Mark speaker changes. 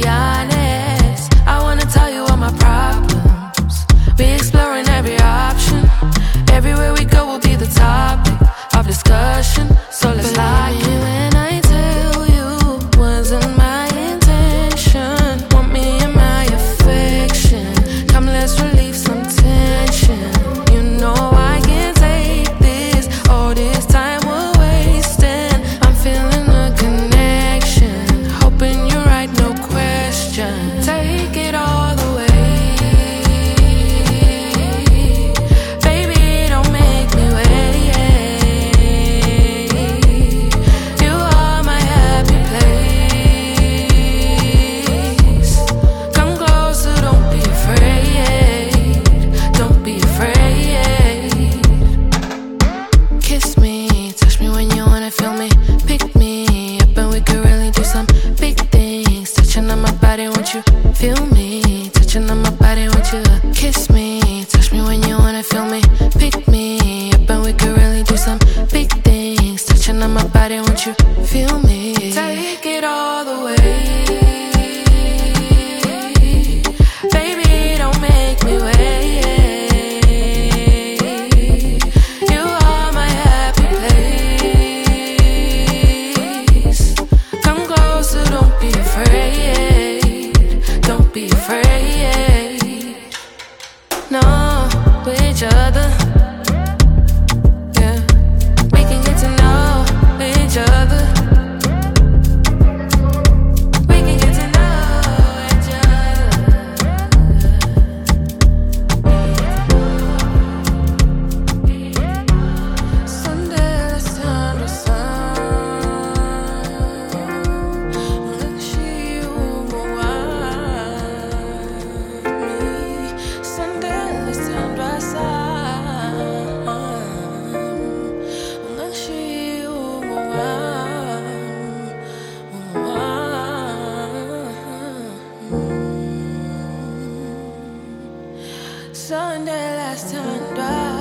Speaker 1: be honest. I wanna tell you all my problems. We exploring every option. Everywhere we go will be the topic of discussion. So let's lie. When I tell you wasn't my intention, want me in my affection. Come, let's relieve some tension. You know I can't take this. All this time we're wasting. I'm feeling a connection. Hoping you're right, no question. Take it all the way. Won't you feel me? Touching on my body, won't you kiss me? Touch me when you wanna feel me. Pick me up and we could really do some big things. Touching on my body, won't you feel me? Take it all the way. Baby, don't make me wait. You are my happy place. Come closer, don't be afraid. Don't be afraid. No, with each other. Yeah, we can get to know each other. We can get to know each other. Sunday, let's turn to sun. Look, she will Sunday, last time.